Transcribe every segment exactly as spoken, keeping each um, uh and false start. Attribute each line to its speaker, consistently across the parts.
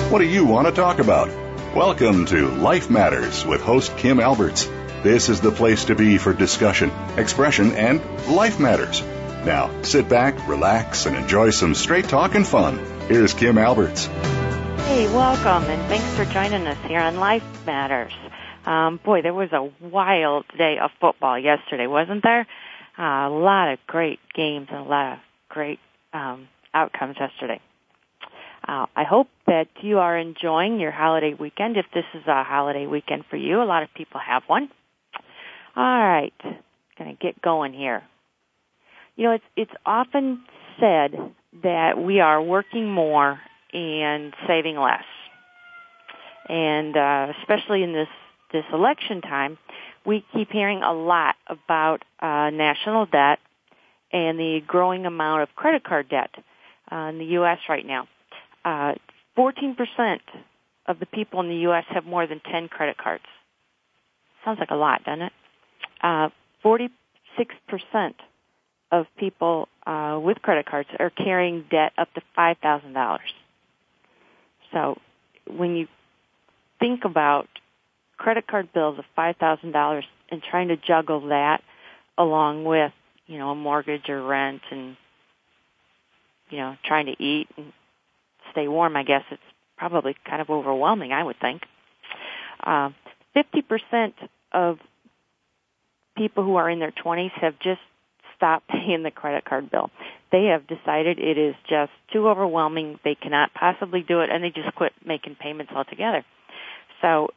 Speaker 1: What do you want to talk about? Welcome to Life Matters with host Kim Alberts. This is the place to be for discussion, expression, and life matters. Now, sit back, relax, and enjoy some straight talk and fun. Here's Kim Alberts.
Speaker 2: Hey, welcome, and thanks for joining us here on Life Matters. Um, boy, there was a wild day of football yesterday, wasn't there? Uh, a lot of great games and a lot of great um, outcomes yesterday. Uh, I hope that you are enjoying your holiday weekend. If this is a holiday weekend for you, a lot of people have one. All right, going to get going here. You know, it's it's often said that we are working more and saving less, and uh, especially in this this election time, we keep hearing a lot about uh, national debt and the growing amount of credit card debt uh, in the U S right now. Uh, fourteen percent of the people in the U S have more than ten credit cards. Sounds like a lot, doesn't it? Uh, forty-six percent of people uh, with credit cards are carrying debt up to five thousand dollars. So when you think about credit card bills of five thousand dollars and trying to juggle that along with, you know, a mortgage or rent and, you know, trying to eat and stay warm, I guess it's probably kind of overwhelming, I would think. Uh, fifty percent of people who are in their twenties have just stopped paying the credit card bill. They have decided it is just too overwhelming. They cannot possibly do it, and they just quit making payments altogether. So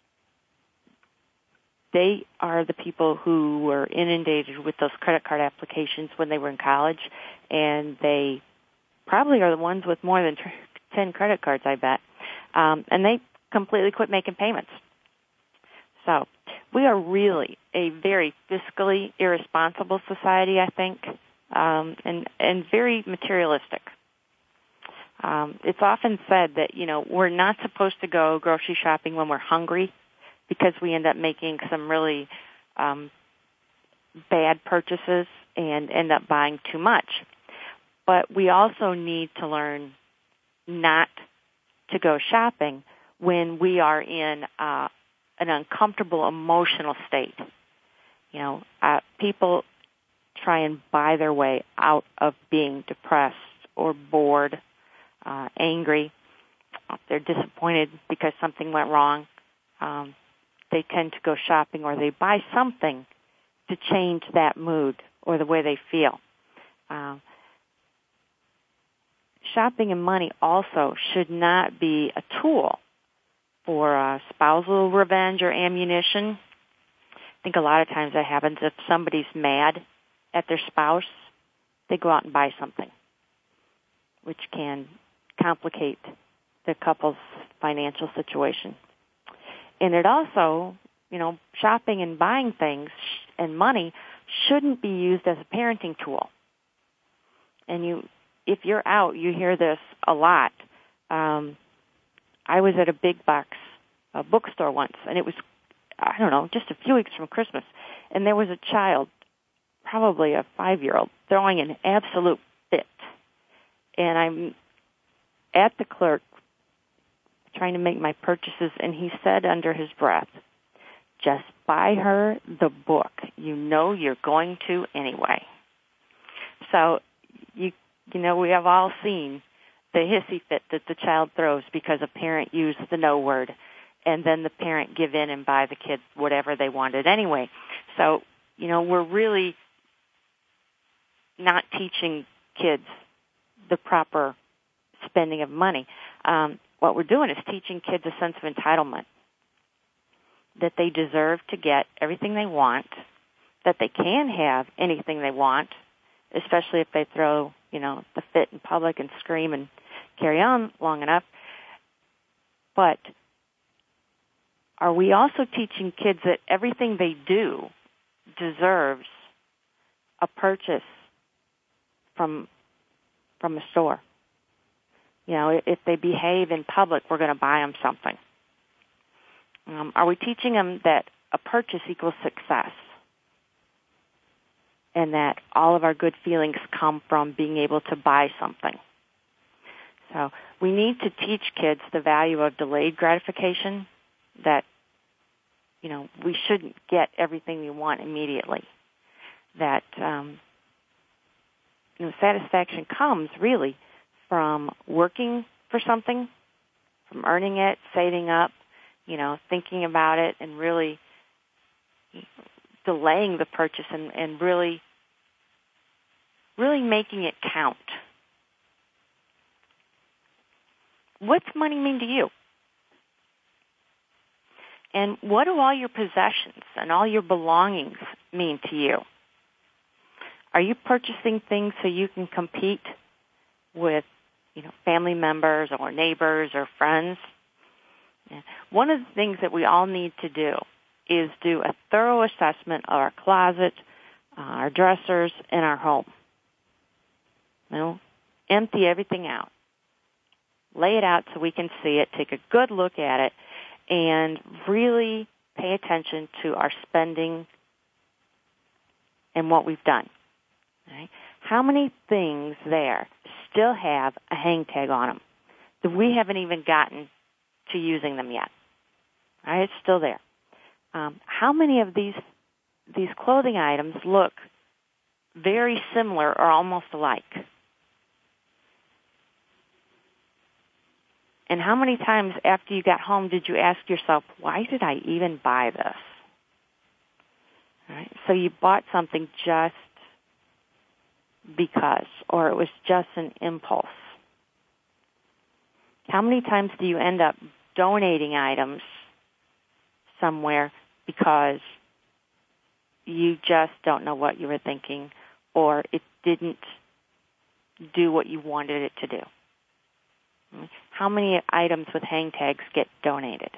Speaker 2: they are the people who were inundated with those credit card applications when they were in college, and they probably are the ones with more than ten credit cards, I bet. Um, and they completely quit making payments. So we are really a very fiscally irresponsible society, I think, um, and, and very materialistic. Um, it's often said that, you know, we're not supposed to go grocery shopping when we're hungry because we end up making some really um, bad purchases and end up buying too much. But we also need to learn not to go shopping when we are in uh, an uncomfortable emotional state. You know, uh, people try and buy their way out of being depressed or bored, uh, angry. If they're disappointed because something went wrong, um, they tend to go shopping or they buy something to change that mood or the way they feel. Uh, shopping and money also should not be a tool for uh, spousal revenge or ammunition. I think a lot of times that happens if somebody's mad at their spouse, they go out and buy something, which can complicate the couple's financial situation. And it also, you know, shopping and buying things and money shouldn't be used as a parenting tool. And you, if you're out, you hear this a lot. Um, I was at a big box uh, bookstore once, and it was, I don't know, just a few weeks from Christmas, and there was a child, probably a five-year-old, throwing an absolute fit. And I'm at the clerk trying to make my purchases, and he said under his breath, just buy her the book. You know you're going to anyway. So, you you know, we have all seen the hissy fit that the child throws because a parent used the no word, and then the parent give in and buy the kids whatever they wanted anyway. So, you know, we're really not teaching kids the proper spending of money. Um, what we're doing is teaching kids a sense of entitlement, that they deserve to get everything they want, that they can have anything they want, especially if they throw, you know, the fit in public and scream and carry on long enough. But are we also teaching kids that everything they do deserves a purchase from from a store? You know, if they behave in public, we're going to buy them something. Um, are we teaching them that a purchase equals success and that all of our good feelings come from being able to buy something? So we need to teach kids the value of delayed gratification, that, you know, we shouldn't get everything we want immediately. That, um, you know, satisfaction comes really from working for something, from earning it, saving up, you know, thinking about it, and really delaying the purchase and, and really, really making it count. What's money mean to you? And what do all your possessions and all your belongings mean to you? Are you purchasing things so you can compete with, you know, family members or neighbors or friends? One of the things that we all need to do is do a thorough assessment of our closet, uh, our dressers, and our home. You know, empty everything out. Lay it out so we can see it, take a good look at it, and really pay attention to our spending and what we've done. Right? How many things there still have a hang tag on them that we haven't even gotten to using them yet? Right? It's still there. Um, how many of these these clothing items look very similar or almost alike? And how many times after you got home did you ask yourself, why did I even buy this? Right? So you bought something just because, or it was just an impulse. How many times do you end up donating items somewhere because you just don't know what you were thinking, or it didn't do what you wanted it to do? How many items with hang tags get donated?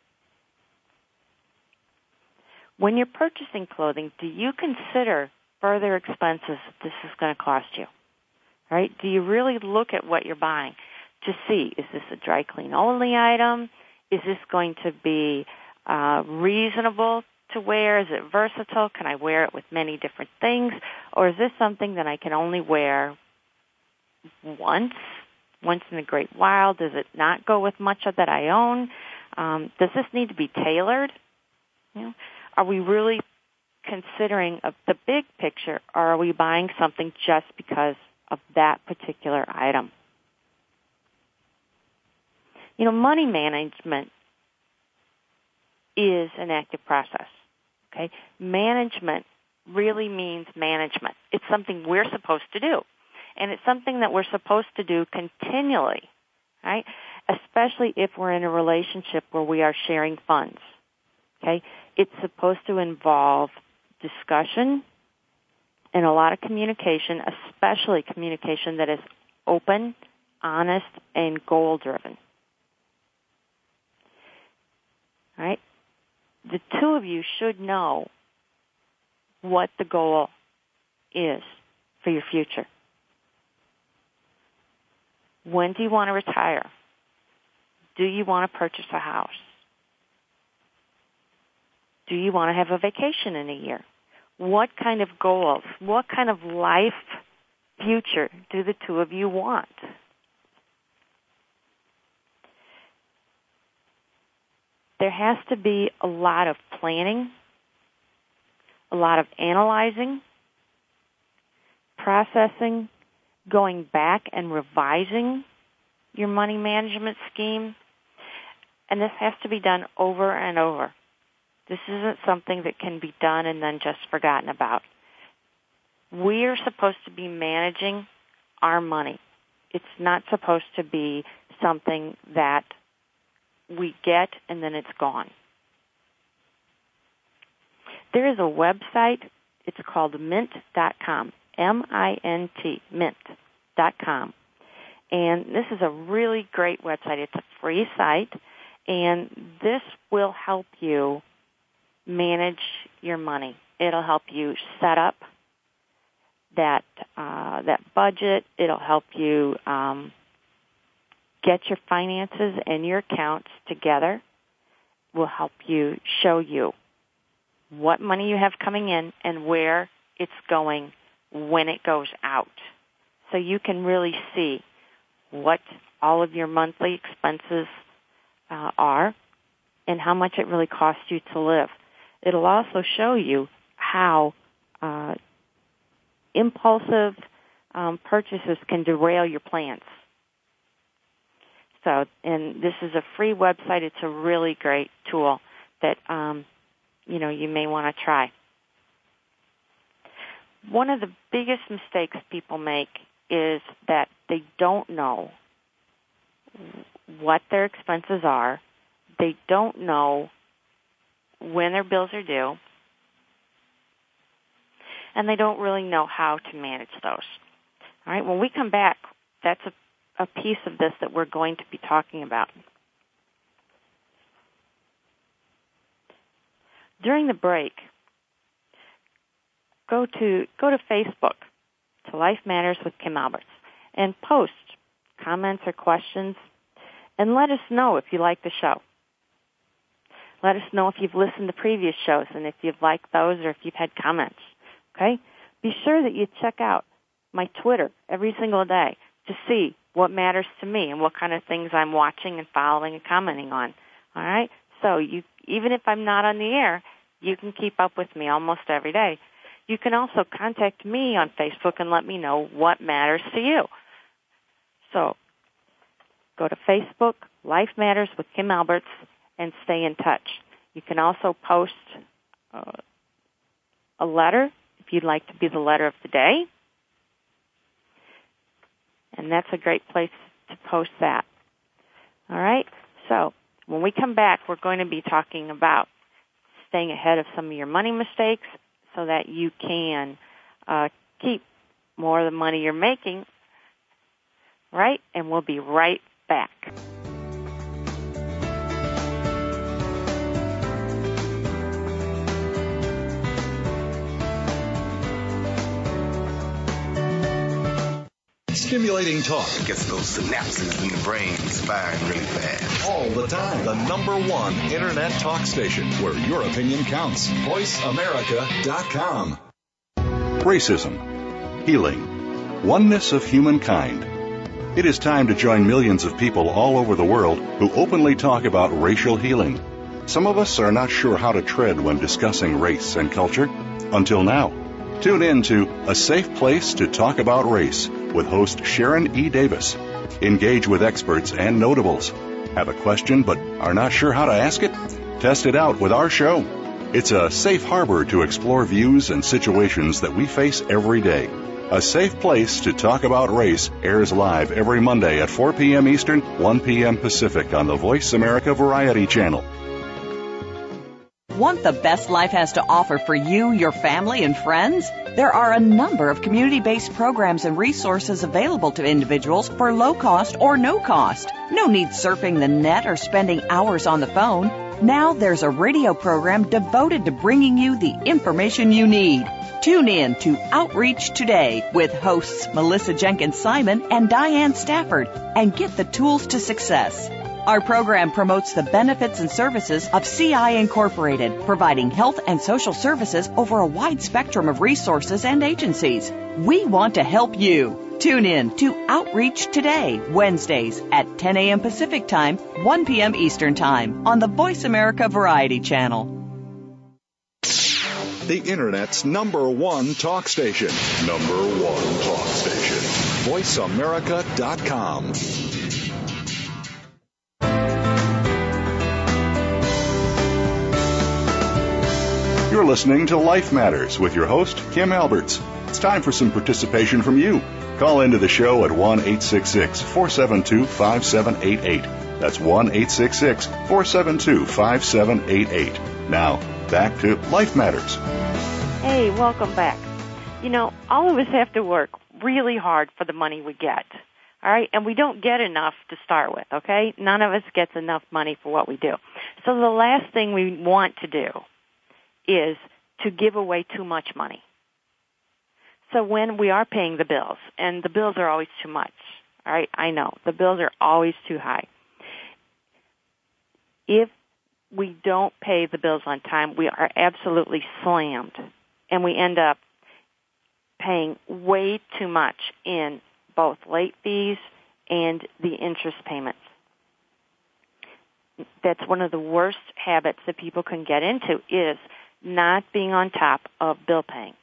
Speaker 2: When you're purchasing clothing, do you consider further expenses that this is going to cost you? Right? Do you really look at what you're buying to see, is this a dry clean only item? Is this going to be uh, reasonable to wear? Is it versatile? Can I wear it with many different things? Or is this something that I can only wear once? Once in a great while? Does it not go with much of that I own? Um, does this need to be tailored? You know, are we really considering of the big picture, or are we buying something just because of that particular item? You know, money management is an active process. Okay, management really means management. It's something we're supposed to do. And it's something that we're supposed to do continually, right? Especially if we're in a relationship where we are sharing funds, okay? It's supposed to involve discussion and a lot of communication, especially communication that is open, honest, and goal-driven, right? The two of you should know what the goal is for your future. When do you want to retire? Do you want to purchase a house? Do you want to have a vacation in a year? What kind of goals, what kind of life future do the two of you want? There has to be a lot of planning, a lot of analyzing, processing, going back and revising your money management scheme. And this has to be done over and over. This isn't something that can be done and then just forgotten about. We are supposed to be managing our money. It's not supposed to be something that we get and then it's gone. There is a website. It's called mint dot com. M I N T, mint dot com. And this is a really great website. It's a free site, and this will help you manage your money. It'll help you set up that uh, that budget. It'll help you um, get your finances and your accounts together. Will help you show you what money you have coming in and where it's going when it goes out. So you can really see what all of your monthly expenses uh, are and how much it really costs you to live. It'll also show you how uh, impulsive um, purchases can derail your plans. So, and this is a free website. It's a really great tool that, um, you know, you may want to try. One of the biggest mistakes people make is that they don't know what their expenses are. They don't know when their bills are due, and they don't really know how to manage those. All right, when we come back, that's a a piece of this that we're going to be talking about. During the break, go to go to Facebook, to Life Matters with Kim Alberts, and post comments or questions, and let us know if you like the show. Let us know if you've listened to previous shows and if you've liked those or if you've had comments. Okay? Be sure that you check out my Twitter every single day to see what matters to me and what kind of things I'm watching and following and commenting on. All right? So you, even if I'm not on the air, you can keep up with me almost every day. You can also contact me on Facebook and let me know what matters to you. So go to Facebook, Life Matters with Kim Alberts, and stay in touch. You can also post uh, a letter if you'd like to be the letter of the day. And that's a great place to post that. All right? So when we come back, we're going to be talking about staying ahead of some of your money mistakes so that you can uh, keep more of the money you're making, right? And we'll be right back.
Speaker 1: Stimulating talk.
Speaker 3: It gets those synapses in the brain firing really fast.
Speaker 1: All the time. The number one Internet talk station where your opinion counts. voice america dot com. Racism. Healing. Oneness of humankind. It is time to join millions of people all over the world who openly talk about racial healing. Some of us are not sure how to tread when discussing race and culture. Until now. Tune in to A Safe Place to Talk About Race with host Sharon E. Davis. Engage with experts and notables. Have a question but are not sure how to ask it? Test it out with our show. It's a safe harbor to explore views and situations that we face every day. A Safe Place to Talk About Race airs live every Monday at four p.m. Eastern, one p.m. Pacific on the Voice America Variety Channel.
Speaker 4: Want the best life has to offer for you, your family, and friends? There are a number of community-based programs and resources available to individuals for low cost or no cost. No need surfing the net or spending hours on the phone. Now there's a radio program devoted to bringing you the information you need. Tune in to Outreach Today with hosts Melissa Jenkins Simon and Diane Stafford and get the tools to success. Our program promotes the benefits and services of C I Incorporated, providing health and social services over a wide spectrum of resources and agencies. We want to help you. Tune in to Outreach Today, Wednesdays at ten a.m. Pacific Time, one p.m. Eastern Time on the Voice America Variety Channel.
Speaker 1: The Internet's number one talk station. Number one talk station. voice america dot com. You're listening to Life Matters with your host, Kim Alberts. It's time for some participation from you. Call into the show at one eight six six, four seven two, five seven eight eight. That's one eight six six, four seven two, five seven eight eight. Now, back to Life Matters.
Speaker 2: Hey, welcome back. You know, all of us have to work really hard for the money we get. All right? And we don't get enough to start with, okay? None of us gets enough money for what we do. So the last thing we want to do is to give away too much money. So when we are paying the bills, and the bills are always too much, all right, I know, the bills are always too high. If we don't pay the bills on time, we are absolutely slammed, and we end up paying way too much in both late fees and the interest payments. That's one of the worst habits that people can get into, is not being on top of bill paying.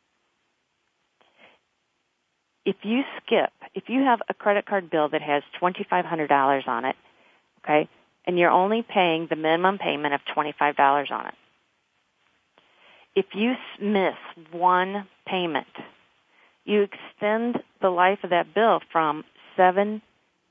Speaker 2: If you skip, if you have a credit card bill that has twenty-five hundred dollars on it, okay, and you're only paying the minimum payment of twenty-five dollars on it, if you miss one payment, you extend the life of that bill from seven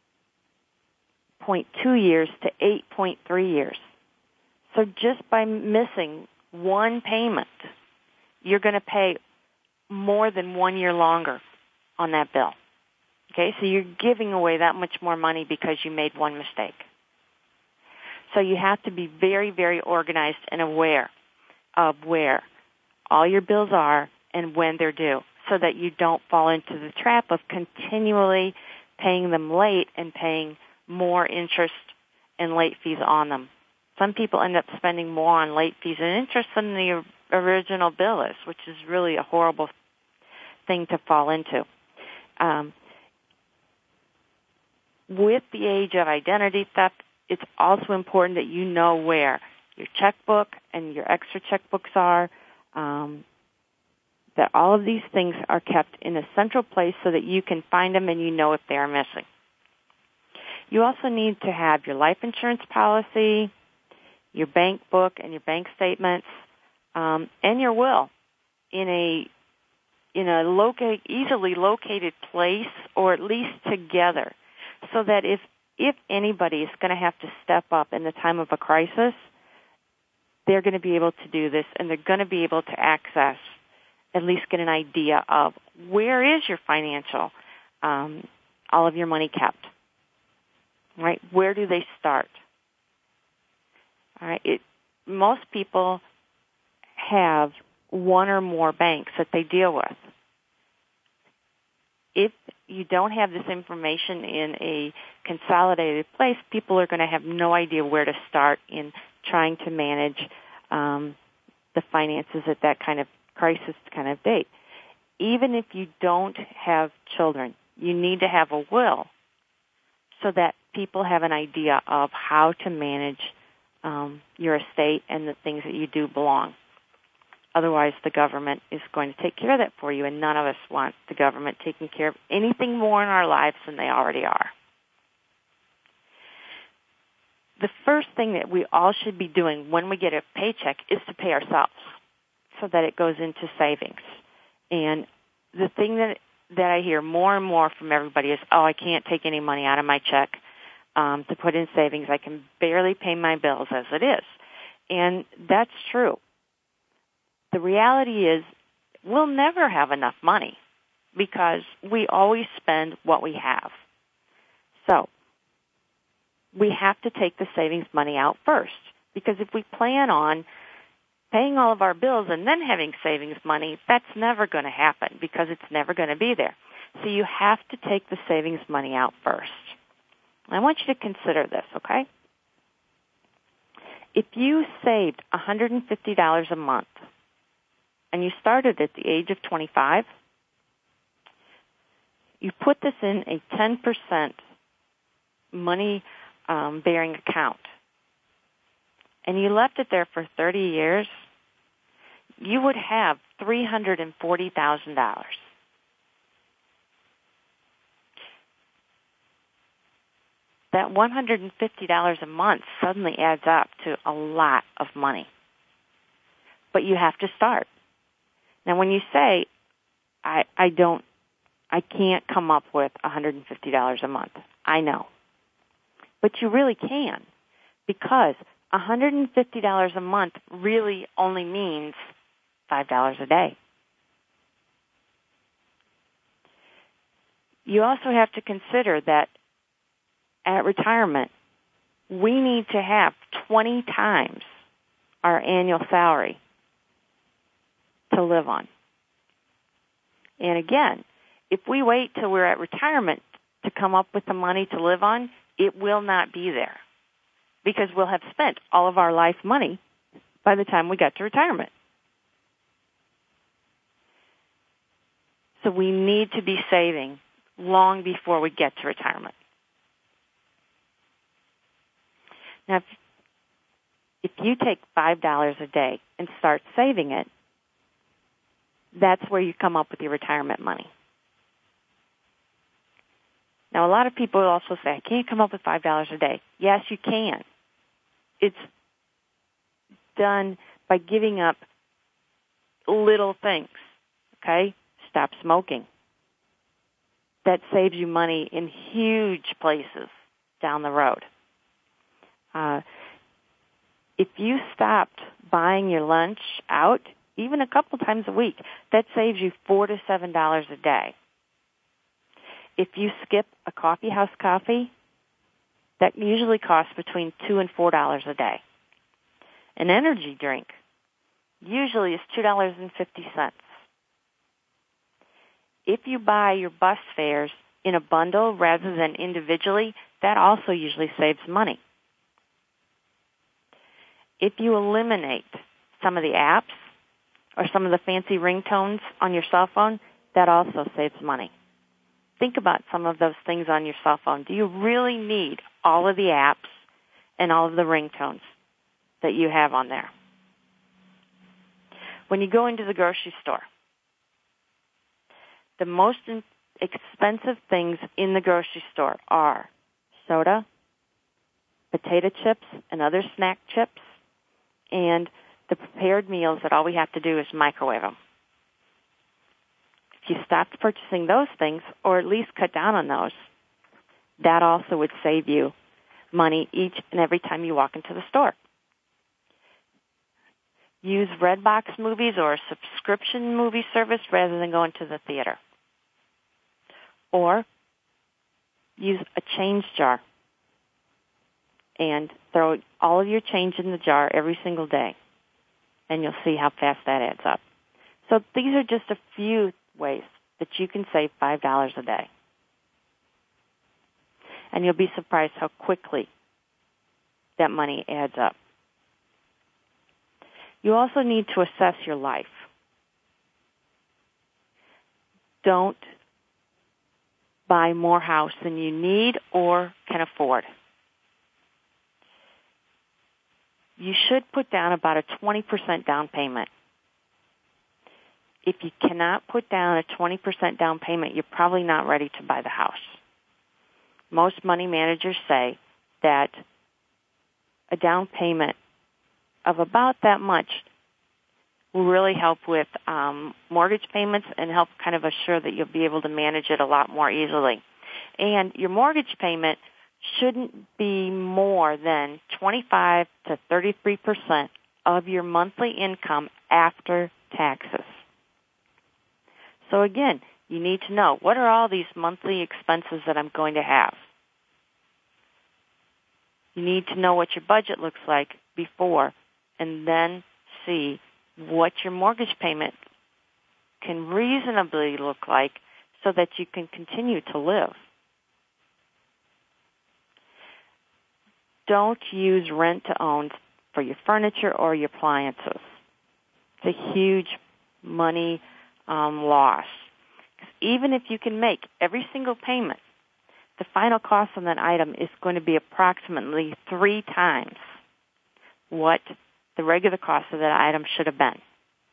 Speaker 2: point two years to eight point three years. So just by missing one payment, you're going to pay more than one year longer on that bill. Okay, so you're giving away that much more money because you made one mistake. So you have to be very, very organized and aware of where all your bills are and when they're due, so that you don't fall into the trap of continually paying them late and paying more interest and late fees on them. Some people end up spending more on late fees and interest than the original bill is, which is really a horrible thing to fall into. Um, with the age of identity theft, it's also important that you know where your checkbook and your extra checkbooks are, um, that all of these things are kept in a central place so that you can find them and you know if they are missing. You also need to have your life insurance policy, your bank book and your bank statements, um, and your will in a in a locate, easily located place, or at least together, so that if if anybody is going to have to step up in the time of a crisis, they're going to be able to do this, and they're going to be able to access, at least get an idea of where is your financial, um, all of your money kept, right? Where do they start? All right. It, most people have one or more banks that they deal with. If you don't have this information in a consolidated place, people are going to have no idea where to start in trying to manage um, the finances at that kind of crisis kind of date. Even if you don't have children, you need to have a will so that people have an idea of how to manage um, your estate and the things that you do belong. Otherwise, the government is going to take care of that for you, and none of us want the government taking care of anything more in our lives than they already are. The first thing that we all should be doing when we get a paycheck is to pay ourselves so that it goes into savings. And the thing that that I hear more and more from everybody is, oh, I can't take any money out of my check um, to put in savings. I can barely pay my bills as it is. And that's true. The reality is we'll never have enough money because we always spend what we have. So we have to take the savings money out first, because if we plan on paying all of our bills and then having savings money, that's never going to happen because it's never going to be there. So you have to take the savings money out first. I want you to consider this, okay? If you saved one hundred fifty dollars a month and you started at the age of twenty-five, you put this in a ten percent money um, bearing account, and you left it there for thirty years, you would have three hundred forty thousand dollars. That one hundred fifty dollars a month suddenly adds up to a lot of money. But you have to start. Now, when you say, I, I don't, I can't come up with one hundred fifty dollars a month, I know. But you really can, because one hundred fifty dollars a month really only means five dollars a day. You also have to consider that at retirement, we need to have twenty times our annual salary to live on. And again, if we wait till we're at retirement to come up with the money to live on, it will not be there, because we'll have spent all of our life money by the time we got to retirement. So we need to be saving long before we get to retirement. Now, if, if you take five dollars a day and start saving it, that's where you come up with your retirement money. Now, a lot of people also say, I can't come up with five dollars a day. Yes, you can. It's done by giving up little things, okay? Stop smoking. That saves you money in huge places down the road. Uh, if you stopped buying your lunch out, even a couple times a week, that saves you four to seven dollars a day. If you skip a coffee house coffee, that usually costs between two and four dollars a day. An energy drink usually is two dollars and fifty cents. If you buy your bus fares in a bundle rather than individually, that also usually saves money. If you eliminate some of the apps or some of the fancy ringtones on your cell phone, that also saves money. Think about some of those things on your cell phone. Do you really need all of the apps and all of the ringtones that you have on there? When you go into the grocery store, the most expensive things in the grocery store are soda, potato chips, and other snack chips, and the prepared meals that all we have to do is microwave them. If you stopped purchasing those things, or at least cut down on those, that also would save you money each and every time you walk into the store. Use Redbox movies or a subscription movie service rather than going to the theater. Or use a change jar and throw all of your change in the jar every single day, and you'll see how fast that adds up. So these are just a few ways that you can save five dollars a day. And you'll be surprised how quickly that money adds up. You also need to assess your life. Don't buy more house than you need or can afford. You should put down about a twenty percent down payment. If you cannot put down a twenty percent down payment, you're probably not ready to buy the house. Most money managers say that a down payment of about that much will really help with um, mortgage payments and help kind of assure that you'll be able to manage it a lot more easily. And your mortgage payment shouldn't be more than twenty-five to thirty-three percent of your monthly income after taxes. So again, you need to know, what are all these monthly expenses that I'm going to have? You need to know what your budget looks like before, and then see what your mortgage payment can reasonably look like so that you can continue to live. Don't use rent to own for your furniture or your appliances. It's a huge money um, loss. Even if you can make every single payment, the final cost on that item is going to be approximately three times what the regular cost of that item should have been.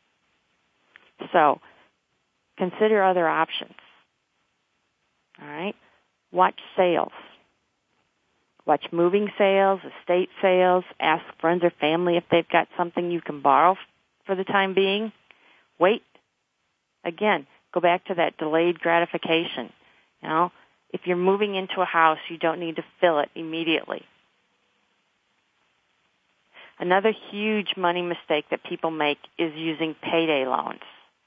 Speaker 2: So consider other options. All right? Watch sales. Watch moving sales, estate sales. Ask friends or family if they've got something you can borrow for the time being. Wait. Again, go back to that delayed gratification. You know, if you're moving into a house, you don't need to fill it immediately. Another huge money mistake that people make is using payday loans.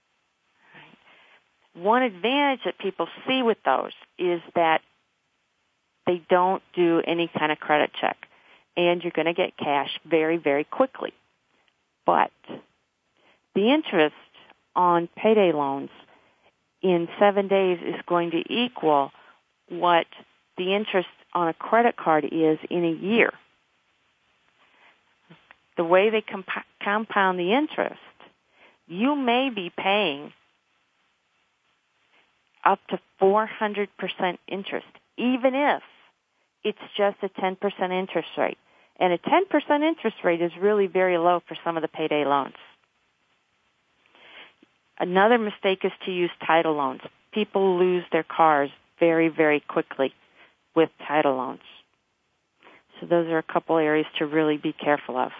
Speaker 2: One advantage that people see with those is that they don't do any kind of credit check, and you're going to get cash very, very quickly. But the interest on payday loans in seven days is going to equal what the interest on a credit card is in a year. The way they comp- compound the interest, you may be paying up to four hundred percent interest, even if it's just a ten percent interest rate. And a ten percent interest rate is really very low for some of the payday loans. Another mistake is to use title loans. People lose their cars very, very quickly with title loans. So those are a couple areas to really be careful of.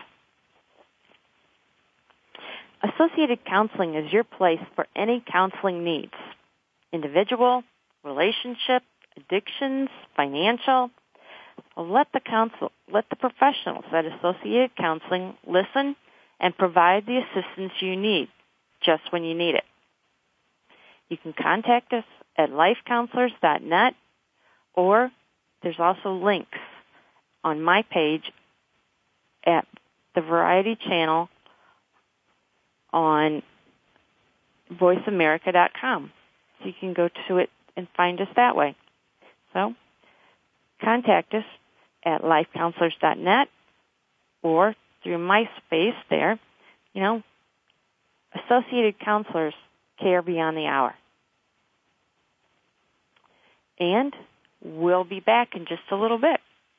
Speaker 2: Associated Counseling is your place for any counseling needs. Individual, relationship, addictions, financial. Let the counsel, let the professionals at Associated Counseling listen and provide the assistance you need just when you need it. You can contact us at life counselors dot net, or there's also links on my page at the Variety Channel on voice america dot com. So you can go to it and find us that way. So contact us at life counselors dot net or through MySpace there. You know, Associated Counselors care beyond the hour. And we'll be back in just a little bit.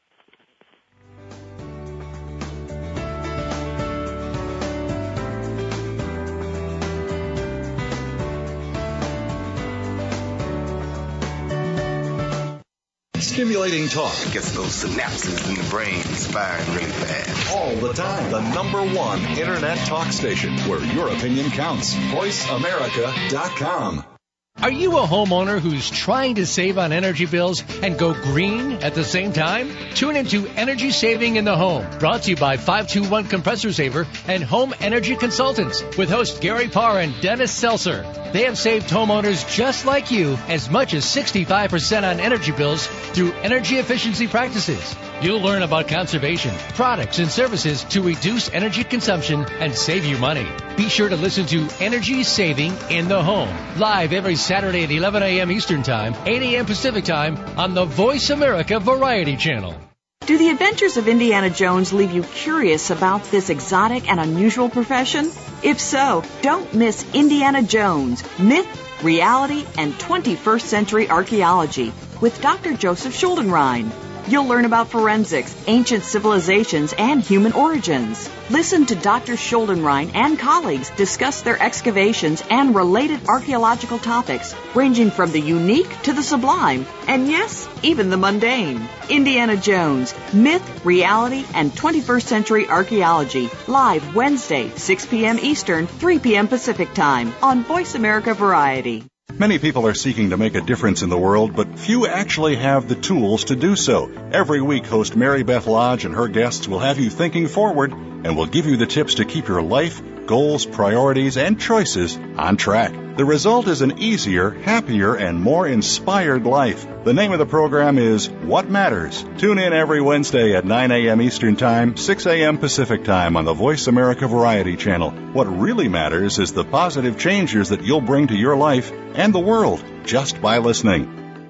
Speaker 1: Stimulating talk.
Speaker 3: It gets those synapses in the brain firing really fast.
Speaker 1: All the time. The number one Internet talk station where your opinion counts. voice america dot com.
Speaker 5: Are you a homeowner who's trying to save on energy bills and go green at the same time? Tune into Energy Saving in the Home, brought to you by five two one Compressor Saver and Home Energy Consultants with hosts Gary Parr and Dennis Seltzer. They have saved homeowners just like you as much as sixty-five percent on energy bills through energy efficiency practices. You'll learn about conservation, products, and services to reduce energy consumption and save you money. Be sure to listen to Energy Saving in the Home, live every Saturday at eleven a.m. Eastern Time, eight a.m. Pacific Time on the Voice America Variety Channel.
Speaker 4: Do the adventures of Indiana Jones leave you curious about this exotic and unusual profession? If so, don't miss Indiana Jones, Myth, Reality, and twenty-first Century Archaeology with Doctor Joseph Schuldenrein. You'll learn about forensics, ancient civilizations, and human origins. Listen to Doctor Schuldenrein and colleagues discuss their excavations and related archaeological topics, ranging from the unique to the sublime, and yes, even the mundane. Indiana Jones, Myth, Reality, and twenty-first Century Archaeology, live Wednesday, six p.m. Eastern, three p.m. Pacific Time, on Voice America Variety.
Speaker 1: Many people are seeking to make a difference in the world, but few actually have the tools to do so. Every week, host Mary Beth Lodge and her guests will have you thinking forward and will give you the tips to keep your life, goals, priorities, and choices on track. The result is an easier, happier, and more inspired life. The name of the program is What Matters. Tune in every Wednesday at nine a.m. Eastern Time, six a.m. Pacific Time on the Voice America Variety Channel. What really matters is the positive changes that you'll bring to your life and the world just by listening.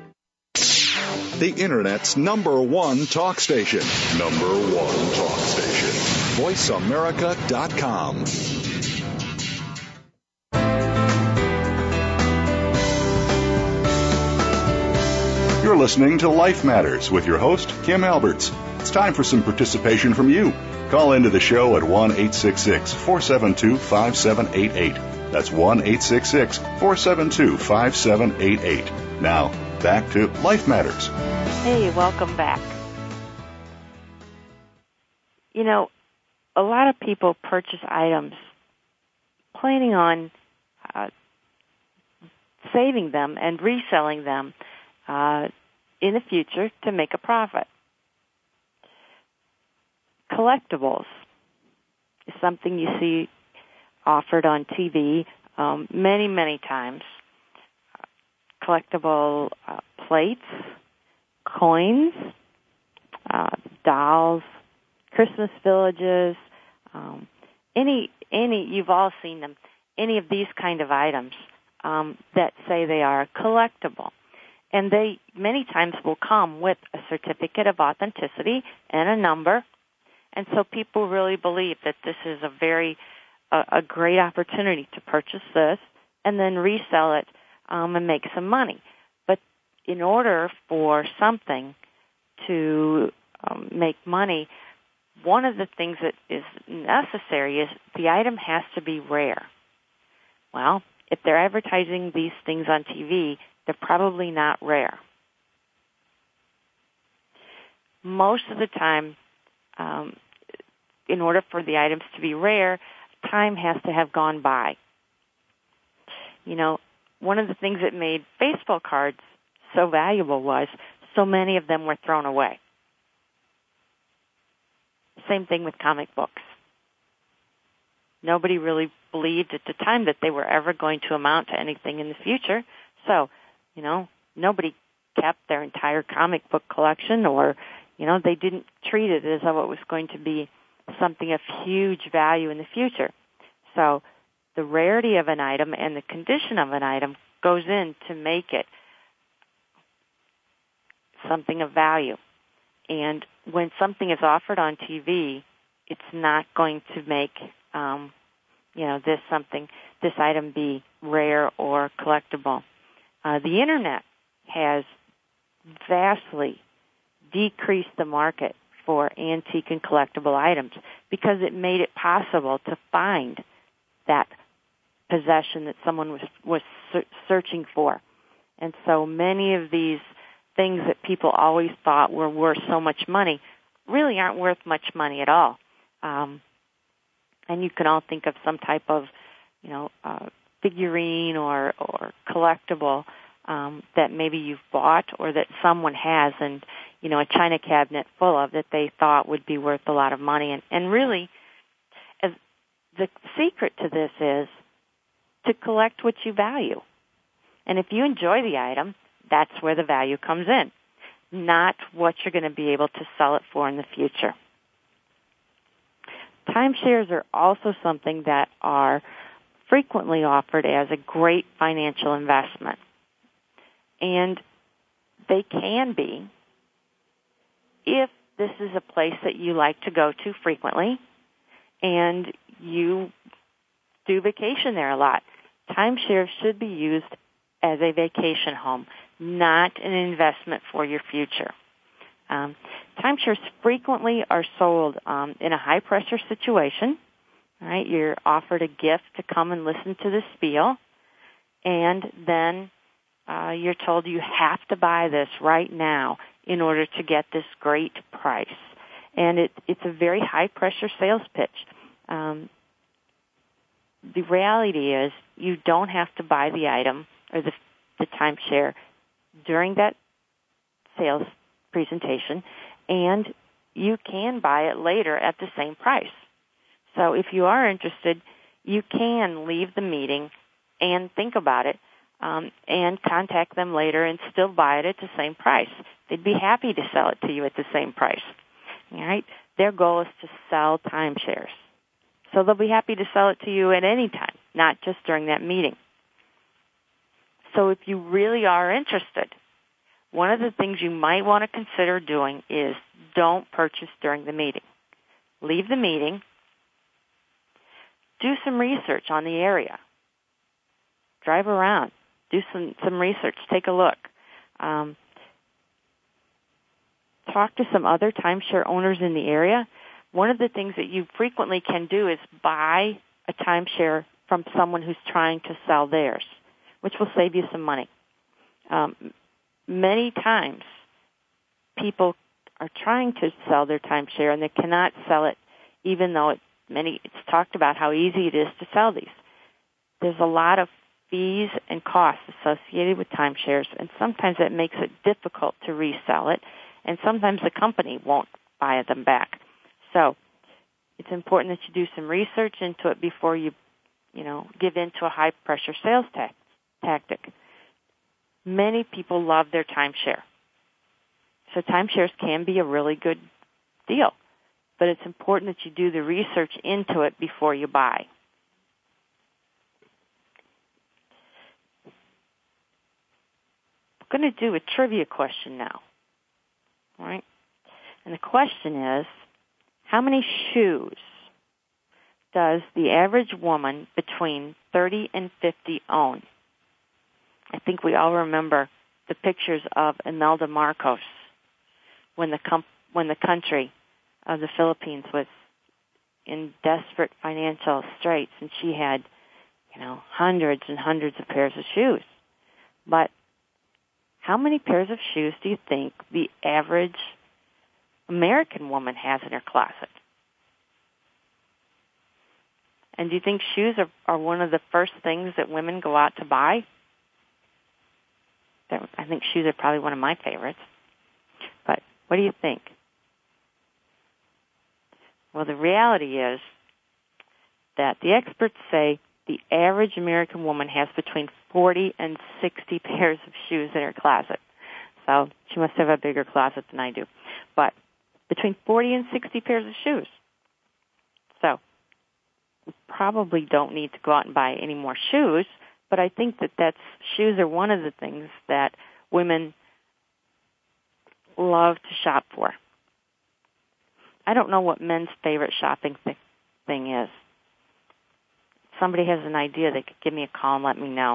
Speaker 1: The Internet's number one talk station. Number one talk station. voice america dot com. You're listening to Life Matters with your host, Kim Alberts. It's time for some participation from you. Call into the show at one eight six six, four seven two, five seven eight eight. That's one eight six six, four seven two, five seven eight eight. Now, back to Life Matters.
Speaker 2: Hey, welcome back. You know, a lot of people purchase items planning on uh, saving them and reselling them uh, in the future to make a profit. Collectibles is something you see offered on T V um, many, many times. Collectible uh, plates, coins, uh, dolls, Christmas villages, um, any, any, you've all seen them, any of these kind of items um, that say they are collectible. And they many times will come with a certificate of authenticity and a number. And so people really believe that this is a very, uh, a great opportunity to purchase this and then resell it um, and make some money. But in order for something to um, make money, one of the things that is necessary is the item has to be rare. Well, if they're advertising these things on T V, they're probably not rare. Most of the time, um, in order for the items to be rare, time has to have gone by. You know, one of the things that made baseball cards so valuable was so many of them were thrown away. Same thing with comic books. Nobody really believed at the time that they were ever going to amount to anything in the future. So, you know, nobody kept their entire comic book collection, or, you know, they didn't treat it as though it was going to be something of huge value in the future. So the rarity of an item and the condition of an item goes in to make it something of value. And when something is offered on T V, it's not going to make, um, you know, this something, this item be rare or collectible. Uh, the Internet has vastly decreased the market for antique and collectible items because it made it possible to find that possession that someone was, was searching for. And so many of these things that people always thought were worth so much money really aren't worth much money at all. Um, and you can all think of some type of, you know, uh, figurine or, or collectible um, that maybe you've bought or that someone has, and, you know, a china cabinet full of that they thought would be worth a lot of money. And, and really, as the secret to this is to collect what you value. And if you enjoy the item, that's where the value comes in, not what you're going to be able to sell it for in the future. Timeshares are also something that are frequently offered as a great financial investment. And they can be if this is a place that you like to go to frequently and you do vacation there a lot. Timeshares should be used as a vacation home, not an investment for your future. Um, timeshares frequently are sold um, in a high-pressure situation. All right, you're offered a gift to come and listen to the spiel, and then uh, you're told you have to buy this right now in order to get this great price. And it, it's a very high-pressure sales pitch. Um, the reality is you don't have to buy the item or the, the timeshare during that sales presentation, and you can buy it later at the same price. So if you are interested, you can leave the meeting and think about it um, and contact them later and still buy it at the same price. They'd be happy to sell it to you at the same price. All right? Their goal is to sell timeshares. So they'll be happy to sell it to you at any time, not just during that meeting. So if you really are interested, one of the things you might want to consider doing is don't purchase during the meeting. Leave the meeting. Do some research on the area. Drive around. Do some, some research. Take a look. Um, talk to some other timeshare owners in the area. One of the things that you frequently can do is buy a timeshare from someone who's trying to sell theirs, which will save you some money. Um, many times, people are trying to sell their timeshare and they cannot sell it, even though it, many it's talked about how easy it is to sell these. There's a lot of fees and costs associated with timeshares, and sometimes that makes it difficult to resell it, and sometimes the company won't buy them back. So it's important that you do some research into it before you, you know, give in to a high-pressure sales ta- tactic. Many people love their timeshare. So timeshares can be a really good deal, but it's important that you do the research into it before you buy. I'm going to do a trivia question now. All right? And the question is, how many shoes does the average woman between thirty and fifty own? I think we all remember the pictures of Imelda Marcos when the com- when the country of the Philippines was in desperate financial straits, and she had, you know, hundreds and hundreds of pairs of shoes. But how many pairs of shoes do you think the average American woman has in her closet? And do you think shoes are, are one of the first things that women go out to buy? I think shoes are probably one of my favorites. But what do you think? Well, the reality is that the experts say the average American woman has between forty and sixty pairs of shoes in her closet. So she must have a bigger closet than I do. But between forty and sixty pairs of shoes. So we probably don't need to go out and buy any more shoes, but I think that that's, shoes are one of the things that women love to shop for. I don't know what men's favorite shopping th- thing is. If somebody has an idea, they could give me a call and let me know.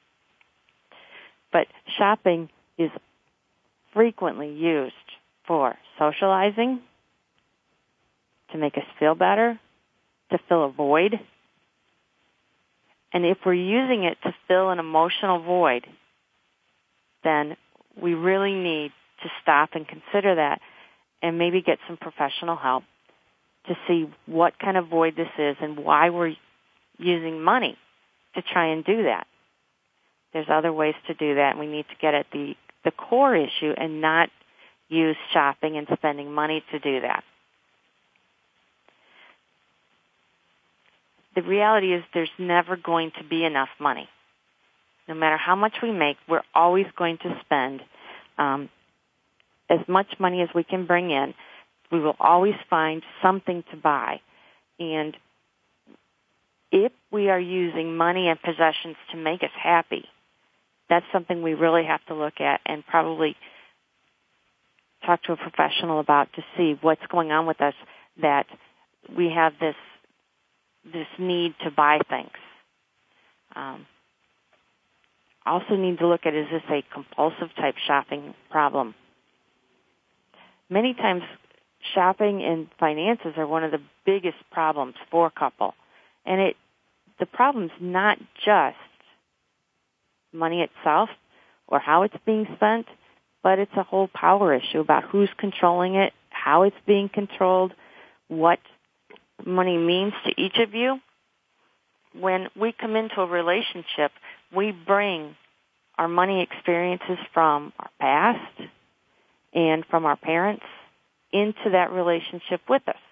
Speaker 2: But shopping is frequently used for socializing, to make us feel better, to fill a void. And if we're using it to fill an emotional void, then we really need to stop and consider that and maybe get some professional help to see what kind of void this is and why we're using money to try and do that. There's other ways to do that, and we need to get at the, the core issue and not use shopping and spending money to do that. The reality is there's never going to be enough money. No matter how much we make, we're always going to spend um, as much money as we can bring in. We will always find something to buy. And if we are using money and possessions to make us happy, that's something we really have to look at and probably talk to a professional about to see what's going on with us, that we have this this need to buy things. Um, also need to look at, is this a compulsive type shopping problem? Many times shopping and finances are one of the biggest problems for a couple. And it the problem's not just money itself or how it's being spent, but it's a whole power issue about who's controlling it, how it's being controlled, what money means to each of you. When we come into a relationship, we bring our money experiences from our past and from our parents into that relationship with us.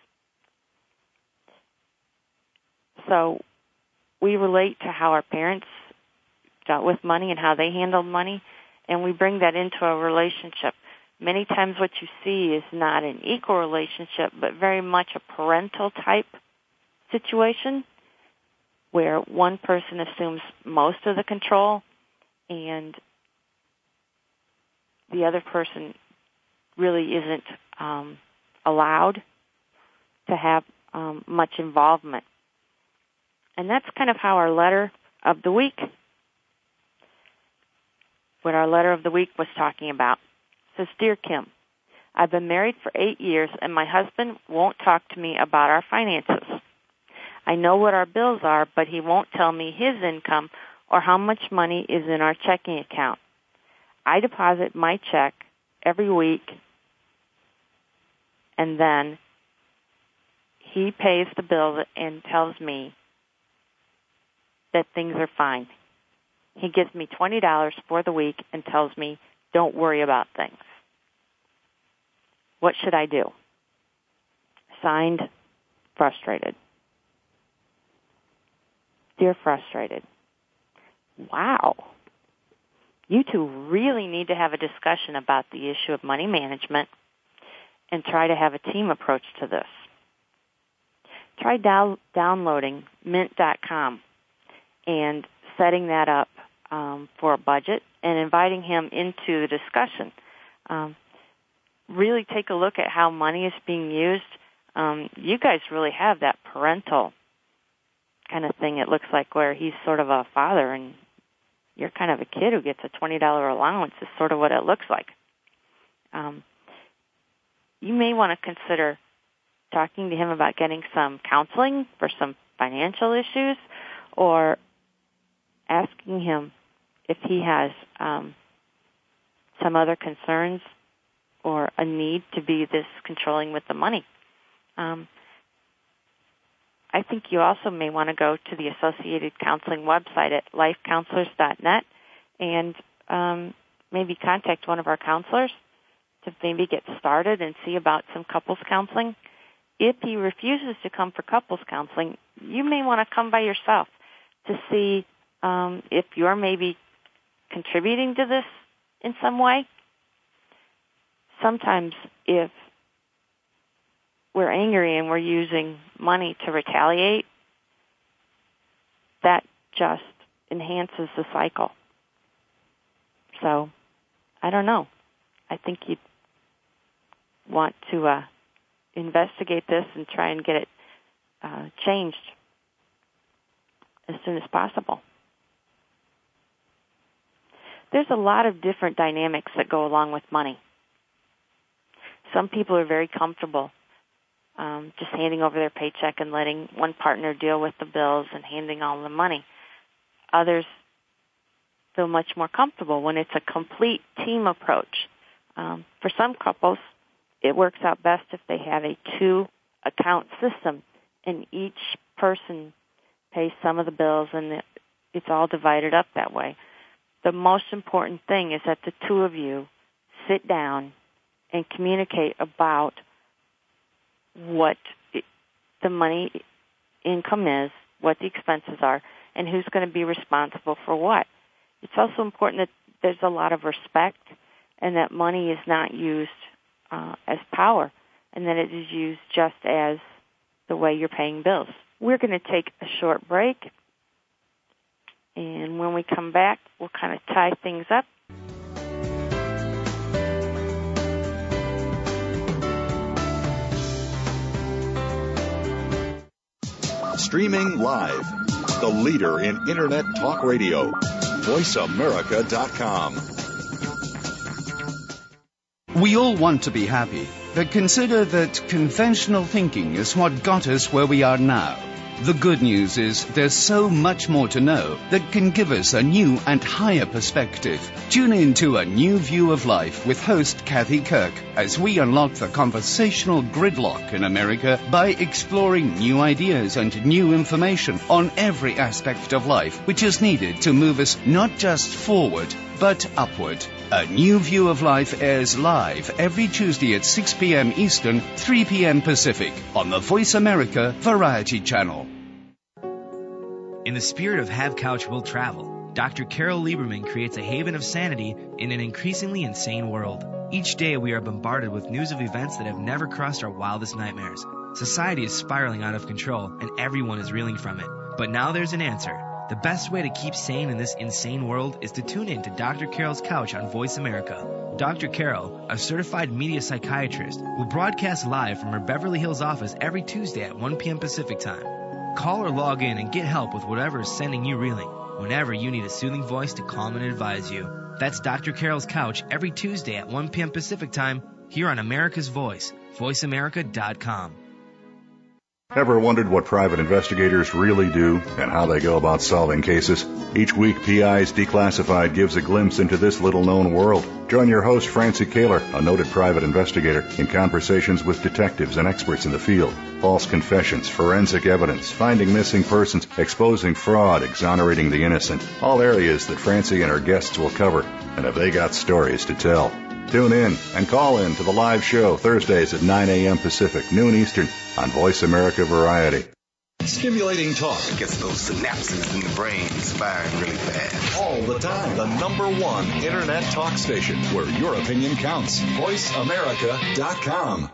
Speaker 2: So we relate to how our parents dealt with money and how they handled money, and we bring that into a relationship. Many times what you see is not an equal relationship, but very much a parental type situation where one person assumes most of the control and the other person really isn't um, allowed to have um, much involvement. And that's kind of how our letter of the week, what our letter of the week was talking about. It says, Dear Kim, I've been married for eight years and my husband won't talk to me about our finances. I know what our bills are, but he won't tell me his income or how much money is in our checking account. I deposit my check every week, and then he pays the bill and tells me that things are fine. He gives me twenty dollars for the week and tells me, don't worry about things. What should I do? Signed, Frustrated. Dear Frustrated, wow. You two really need to have a discussion about the issue of money management and try to have a team approach to this. Try dow- downloading mint dot com and setting that up um, for a budget and inviting him into the discussion. Um, really take a look at how money is being used. Um, you guys really have that parental kind of thing, it looks like, where he's sort of a father and you're kind of a kid who gets a twenty dollars allowance is sort of what it looks like. Um, you may want to consider talking to him about getting some counseling for some financial issues, or asking him if he has um, some other concerns or a need to be this controlling with the money. Um, I think you also may want to go to the Associated Counseling website at life counselors dot net and um, maybe contact one of our counselors to maybe get started and see about some couples counseling. If he refuses to come for couples counseling, you may want to come by yourself to see um, if you're maybe contributing to this in some way. Sometimes if we're angry and we're using money to retaliate, that just enhances the cycle. So, I don't know. I think you'd want to uh, investigate this and try and get it uh, changed as soon as possible. There's a lot of different dynamics that go along with money. Some people are very comfortable um, just handing over their paycheck and letting one partner deal with the bills and handing all the money. Others feel much more comfortable when it's a complete team approach. Um, for some couples, it works out best if they have a two-account system, and each person pays some of the bills, and it's all divided up that way. The most important thing is that the two of you sit down and communicate about what the money income is, what the expenses are, and who's going to be responsible for what. It's also important that there's a lot of respect and that money is not used uh, as power, and that it is used just as the way you're paying bills. We're going to take a short break, and when we come back, we'll kind of tie things up.
Speaker 1: Streaming live, the leader in Internet talk radio, voice america dot com.
Speaker 6: We all want to be happy, but consider that conventional thinking is what got us where we are now. The good news is there's so much more to know that can give us a new and higher perspective. Tune in to A New View of Life with host Kathy Kirk as we unlock the conversational gridlock in America by exploring new ideas and new information on every aspect of life which is needed to move us not just forward, but upward. A New View of Life airs live every Tuesday at six p.m. Eastern, three p.m. Pacific on the Voice America Variety Channel.
Speaker 7: In the spirit of Have Couch Will Travel, Doctor Carol Lieberman creates a haven of sanity in an increasingly insane world. Each day we are bombarded with news of events that have never crossed our wildest nightmares. Society is spiraling out of control and everyone is reeling from it. But now there's an answer. The best way to keep sane in this insane world is to tune in to Doctor Carol's Couch on Voice America. Doctor Carol, a certified media psychiatrist, will broadcast live from her Beverly Hills office every Tuesday at one p.m. Pacific Time. Call or log in and get help with whatever is sending you reeling, whenever you need a soothing voice to calm and advise you. That's Doctor Carol's Couch every Tuesday at one p.m. Pacific Time here on America's Voice, voice america dot com.
Speaker 1: Ever wondered what private investigators really do and how they go about solving cases? Each week, P I's Declassified gives a glimpse into this little-known world. Join your host, Francie Kaler, a noted private investigator, in conversations with detectives and experts in the field. False confessions, forensic evidence, finding missing persons, exposing fraud, exonerating the innocent. All areas that Francie and her guests will cover, and have they got stories to tell. Tune in and call in to the live show Thursdays at nine a.m. Pacific, noon Eastern on Voice America Variety.
Speaker 8: Stimulating talk.
Speaker 3: It gets those synapses in the brain firing really fast.
Speaker 8: All the time. The number one Internet talk station where your opinion counts. voice america dot com.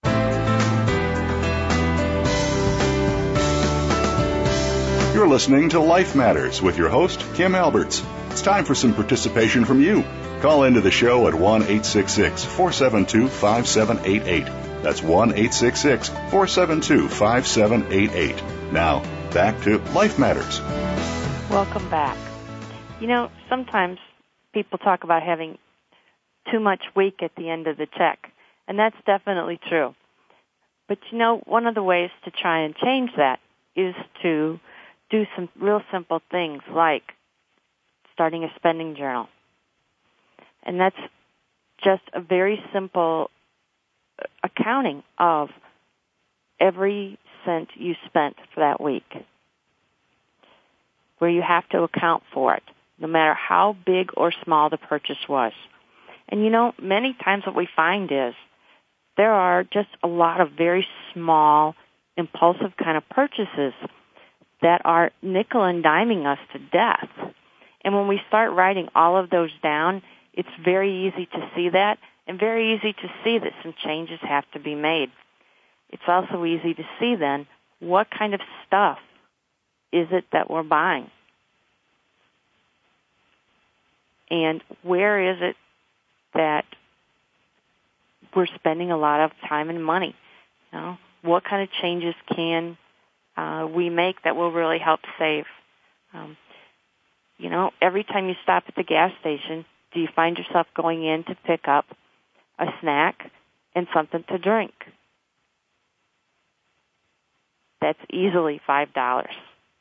Speaker 1: You're listening to Life Matters with your host, Kim Alberts. It's time for some participation from you. Call into the show at one eight six six, four seven two, five seven eight eight. That's one eight six six, four seven two, five seven eight eight. Now, back to Life Matters.
Speaker 2: Welcome back. You know, sometimes people talk about having too much week at the end of the check, and that's definitely true. But, you know, one of the ways to try and change that is to do some real simple things like starting a spending journal. And that's just a very simple accounting of every cent you spent for that week, where you have to account for it, no matter how big or small the purchase was. And, you know, many times what we find is there are just a lot of very small, impulsive kind of purchases that are nickel and diming us to death. And when we start writing all of those down, it's very easy to see that and very easy to see that some changes have to be made. It's also easy to see then what kind of stuff is it that we're buying, and where is it that we're spending a lot of time and money. You know, what kind of changes can uh, we make that will really help save? Um, you know, every time you stop at the gas station, do you find yourself going in to pick up a snack and something to drink? That's easily five dollars.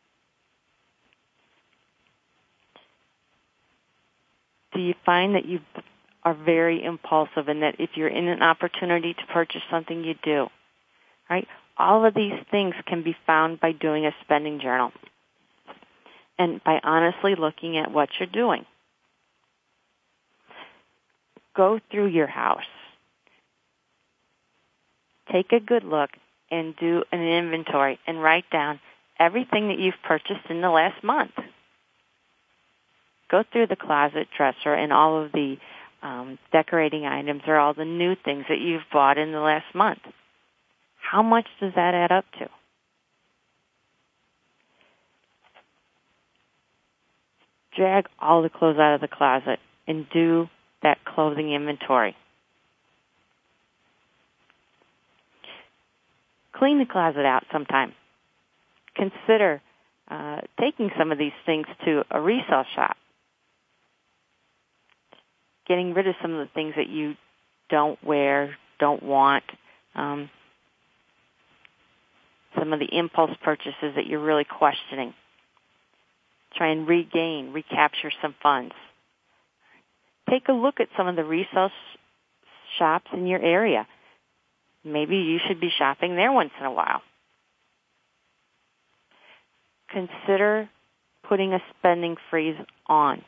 Speaker 2: Do you find that you are very impulsive and that if you're in an opportunity to purchase something, you do? Right? All of these things can be found by doing a spending journal and by honestly looking at what you're doing. Go through your house. Take a good look and do an inventory and write down everything that you've purchased in the last month. Go through the closet, dresser, and all of the um, decorating items or all the new things that you've bought in the last month. How much does that add up to? Drag all the clothes out of the closet and do that clothing inventory. Clean the closet out sometime. Consider uh, taking some of these things to a resale shop. Getting rid of some of the things that you don't wear, don't want, um, some of the impulse purchases that you're really questioning. Try and regain, recapture some funds. Take a look at some of the resale shops in your area. Maybe you should be shopping there once in a while. Consider putting a spending freeze on,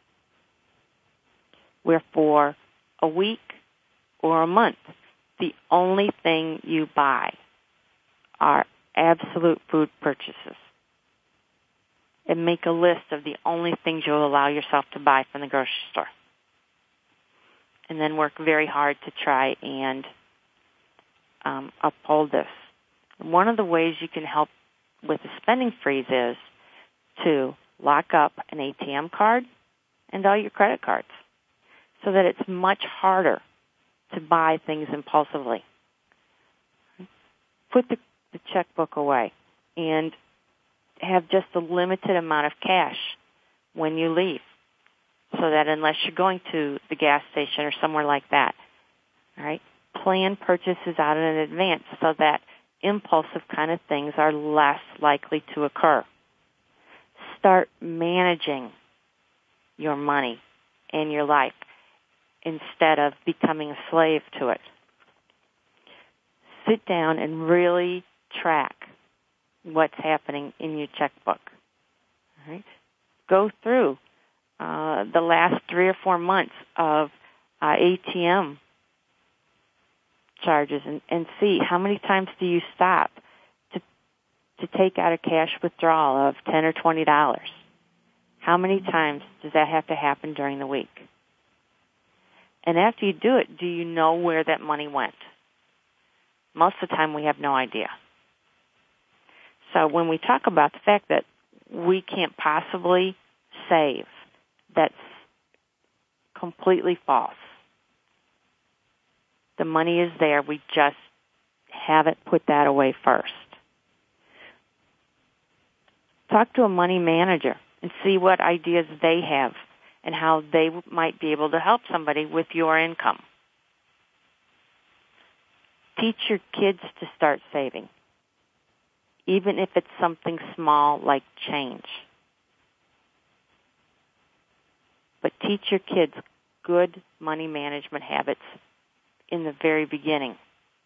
Speaker 2: where for a week or a month, the only thing you buy are absolute food purchases. And make a list of the only things you'll allow yourself to buy from the grocery store. And then work very hard to try and um, uphold this. One of the ways you can help with the spending freeze is to lock up an A T M card and all your credit cards so that it's much harder to buy things impulsively. Put the, the checkbook away and have just a limited amount of cash when you leave, so that unless you're going to the gas station or somewhere like that, all right, plan purchases out in advance so that impulsive kind of things are less likely to occur. Start managing your money and your life instead of becoming a slave to it. Sit down and really track what's happening in your checkbook. All right? Go through uh, the last three or four months of uh, A T M charges and, and see how many times do you stop to to take out a cash withdrawal of ten or twenty dollars. How many times does that have to happen during the week? And after you do it, do you know where that money went? Most of the time we have no idea. So when we talk about the fact that we can't possibly save, that's completely false. The money is there. We just haven't put that away first. Talk to a money manager and see what ideas they have and how they might be able to help somebody with your income. Teach your kids to start saving, even if it's something small like change. But teach your kids good money management habits in the very beginning.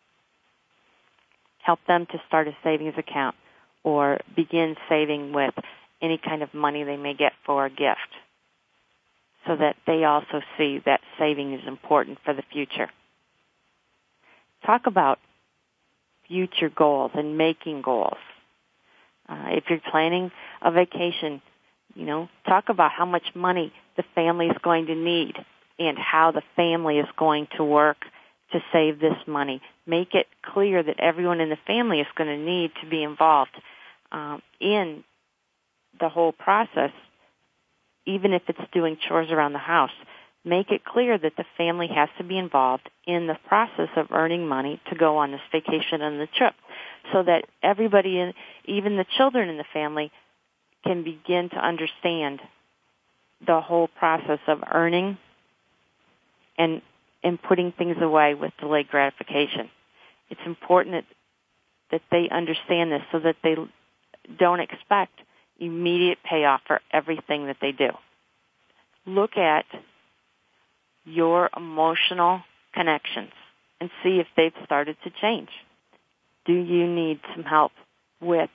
Speaker 2: Help them to start a savings account or begin saving with any kind of money they may get for a gift, so that they also see that saving is important for the future. Talk about future goals and making goals. Uh, if you're planning a vacation, you know, talk about how much money the family is going to need and how the family is going to work to save this money. Make it clear that everyone in the family is going to need to be involved um, in the whole process, even if it's doing chores around the house. Make it clear that the family has to be involved in the process of earning money to go on this vacation and the trip, so that everybody, in, even the children in the family, can begin to understand the whole process of earning and and putting things away with delayed gratification. It's important that, that they understand this so that they don't expect immediate payoff for everything that they do. Look at your emotional connections and see if they've started to change. Do you need some help with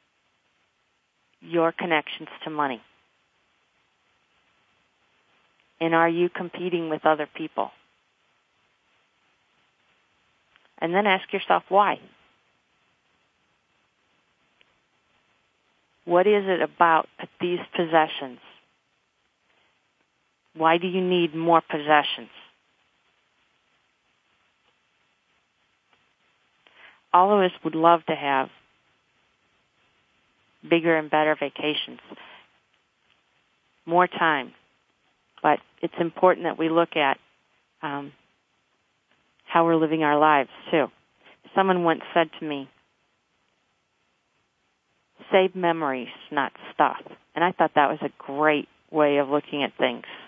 Speaker 2: your connections to money? And are you competing with other people? And then ask yourself why. What is it about these possessions? Why do you need more possessions? All of us would love to have bigger and better vacations, more time. But it's important that we look at um, how we're living our lives, too. Someone once said to me, save memories, not stuff. And I thought that was a great way of looking at things.